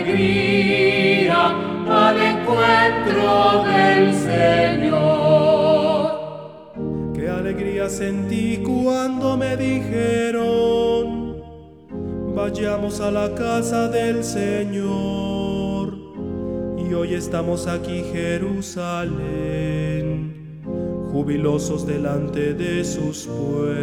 alegría al encuentro del Señor. Qué alegría sentí cuando me dijeron: vayamos a la casa del Señor. Y hoy estamos aquí, Jerusalén, jubilosos delante de sus puertas.